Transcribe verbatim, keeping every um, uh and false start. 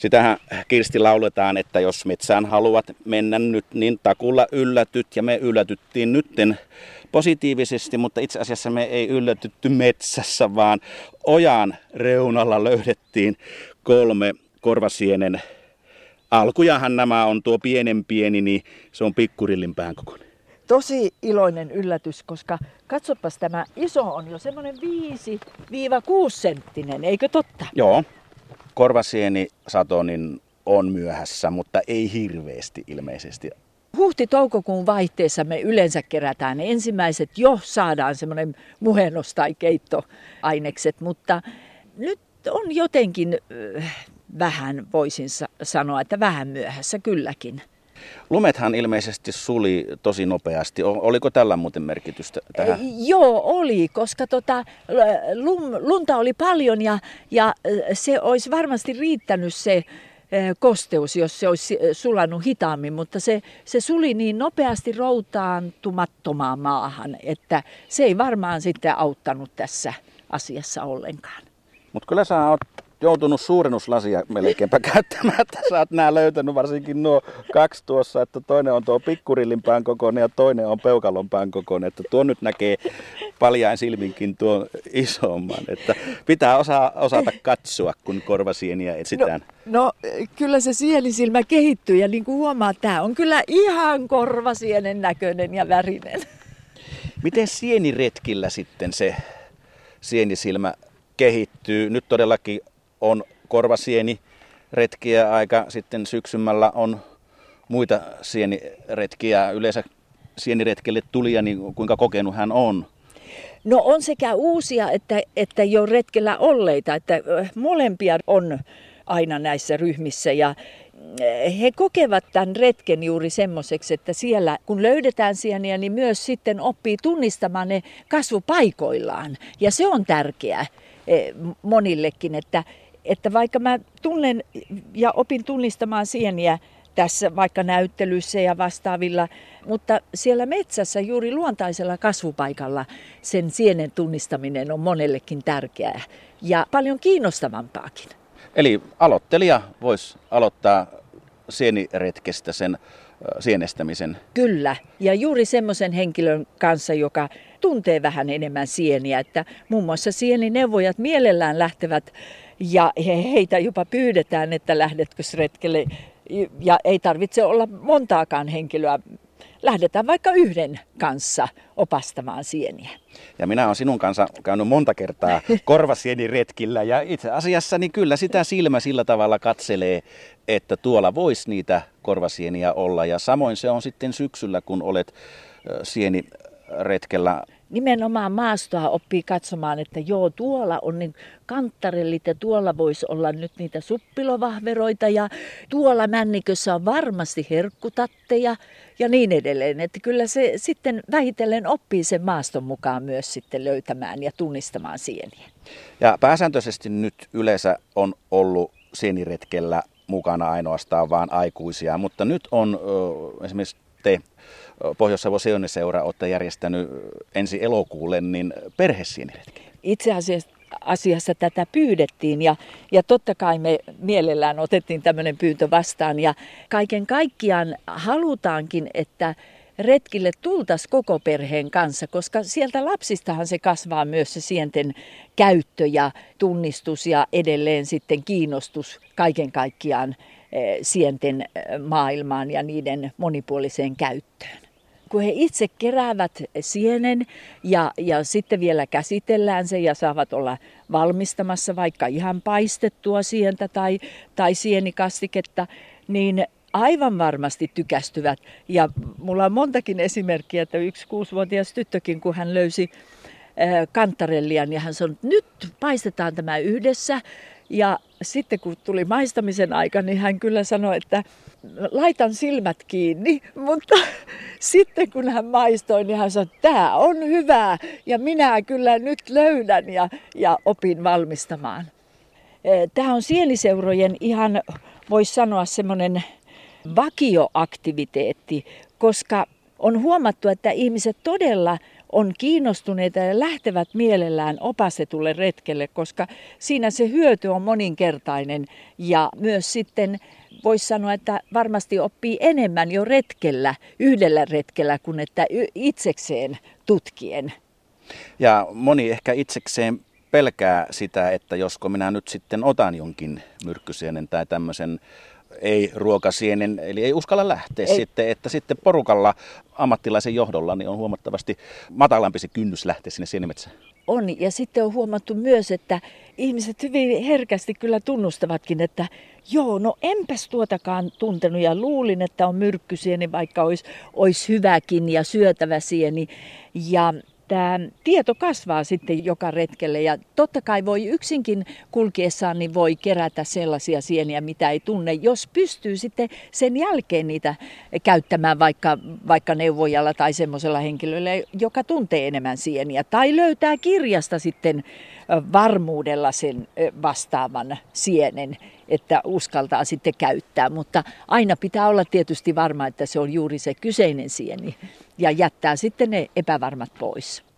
Sitähän Kirsti lauletaan, että jos metsään haluat mennä nyt, niin takulla yllätyt. Ja me yllätyttiin nytten positiivisesti, mutta itse asiassa me ei yllätytty metsässä, vaan ojan reunalla löydettiin kolme korvasienen. Alkujahan nämä on tuo pienen pieni, niin se on pikkurillin pään kokoinen. Tosi iloinen yllätys, koska katsopas, tämä iso on jo semmoinen viisi kuusi senttinen, eikö totta? Joo. Korvasienisato niin on myöhässä, mutta ei hirveästi ilmeisesti. Huhti-toukokuun vaihteessa me yleensä kerätään ne ensimmäiset, jo saadaan semmoinen muhennos- tai keittoainekset, mutta nyt on jotenkin äh, vähän, voisin sanoa, että vähän myöhässä kylläkin. Lumethan ilmeisesti suli tosi nopeasti. Oliko tällä muuten merkitystä tähän? Joo, oli, koska tota, lum, lunta oli paljon ja, ja se olisi varmasti riittänyt se kosteus, jos se olisi sulanut hitaammin, mutta se, se suli niin nopeasti routaantumattomaan maahan, että se ei varmaan sitten auttanut tässä asiassa ollenkaan. Mutta kyllä sä oot joutunut suurennuslasia melkeinpä käyttämään, että sä oot nää löytänyt varsinkin nuo kaksi tuossa, että toinen on tuo pikkurillin pään kokoinen ja toinen on peukalon pään kokoinen, että tuo nyt näkee paljain silminkin tuon isomman, että pitää osa, osata katsoa, kun korvasieniä etsitään. No, no kyllä se sienisilmä kehittyy ja niin kuin huomaat, tämä on kyllä ihan korvasienen näköinen ja värinen. Miten sieniretkillä sitten se sienisilmä kehittyy? Nyt todellakin on korvasieniretkiä aika, sitten syksymällä on muita sieniretkiä. Yleensä sieniretkelle tulija, niin kuinka kokenut hän on? No on sekä uusia että, että jo retkellä olleita, että molempia on aina näissä ryhmissä ja he kokevat tämän retken juuri semmoiseksi, että siellä kun löydetään sieniä, niin myös sitten oppii tunnistamaan ne kasvupaikoillaan ja se on tärkeää monillekin, että Että vaikka mä tunnen ja opin tunnistamaan sieniä tässä vaikka näyttelyssä ja vastaavilla, mutta siellä metsässä juuri luontaisella kasvupaikalla sen sienen tunnistaminen on monellekin tärkeää ja paljon kiinnostavampaakin. Eli aloittelija voisi aloittaa sieniretkestä sen sienestämisen. Kyllä, ja juuri semmoisen henkilön kanssa, joka tuntee vähän enemmän sieniä, että muun muassa sienineuvojat mielellään lähtevät ja heitä jopa pyydetään, että lähdetkö retkelle ja ei tarvitse olla montaakaan henkilöä. Lähdetään vaikka yhden kanssa opastamaan sieniä. Ja minä olen sinun kanssa käynyt monta kertaa korvasieniretkillä ja itse asiassa niin kyllä sitä silmä sillä tavalla katselee, että tuolla voisi niitä korvasieniä olla. Ja samoin se on sitten syksyllä, kun olet sieniretkellä. Nimenomaan maastoa oppii katsomaan, että joo, tuolla on niin kanttarellit ja tuolla voisi olla nyt niitä suppilovahveroita ja tuolla männikössä on varmasti herkkutatteja ja niin edelleen. Että kyllä se sitten vähitellen oppii sen maaston mukaan myös sitten löytämään ja tunnistamaan sieniä. Ja pääsääntöisesti nyt yleensä on ollut sieniretkellä mukana ainoastaan vaan aikuisia, mutta nyt on ö, esimerkiksi te Pohjois-Savon Sieniseura olette järjestänyt ensi elokuulle niin perhesieniretkiä. Itse asiassa, asiassa tätä pyydettiin ja, ja totta kai me mielellään otettiin tämmöinen pyyntö vastaan ja kaiken kaikkiaan halutaankin, että retkille tultaisiin koko perheen kanssa, koska sieltä lapsistahan se kasvaa myös se sienten käyttö ja tunnistus ja edelleen sitten kiinnostus kaiken kaikkiaan sienten maailmaan ja niiden monipuoliseen käyttöön. Kun he itse keräävät sienen ja, ja sitten vielä käsitellään se ja saavat olla valmistamassa vaikka ihan paistettua sientä tai, tai sienikastiketta, niin aivan varmasti tykästyvät. Ja mulla on montakin esimerkkiä, että yksi kuusivuotias tyttökin, kun hän löysi kantarellian ja hän sanoi, että nyt paistetaan tämä yhdessä. Ja sitten kun tuli maistamisen aika, niin hän kyllä sanoi, että laitan silmät kiinni, mutta sitten kun hän maistoi, niin hän sanoi, että tämä on hyvää ja minä kyllä nyt löydän ja, ja opin valmistamaan. Tämä on sieniseurojen ihan, voisi sanoa, semmoinen vakioaktiviteetti, koska on huomattu, että ihmiset todella on kiinnostuneita ja lähtevät mielellään opastetulle retkelle, koska siinä se hyöty on moninkertainen ja myös sitten voisi sanoa, että varmasti oppii enemmän jo retkellä, yhdellä retkellä, kuin että itsekseen tutkien. Ja moni ehkä itsekseen pelkää sitä, että josko minä nyt sitten otan jonkin myrkkysienen tai tämmöisen ei-ruokasienen, eli ei uskalla lähteä ei. sitten, että sitten porukalla ammattilaisen johdolla niin on huomattavasti matalampi se kynnys lähteä sinne sienimetsään. On, ja sitten on huomattu myös, että ihmiset hyvin herkästi kyllä tunnustavatkin, että joo, no enpäs tuotakaan tuntenut ja luulin, että on myrkkysieni, vaikka olisi, olisi hyväkin ja syötävä sieni. Ja tämä tieto kasvaa sitten joka retkelle ja totta kai voi yksinkin kulkiessaan niin voi kerätä sellaisia sieniä, mitä ei tunne, jos pystyy sitten sen jälkeen niitä käyttämään vaikka, vaikka neuvojalla tai semmoisella henkilöllä, joka tuntee enemmän sieniä tai löytää kirjasta sitten varmuudella sen vastaavan sienen, että uskaltaa sitten käyttää, mutta aina pitää olla tietysti varma, että se on juuri se kyseinen sieni ja jättää sitten ne epävarmat pois.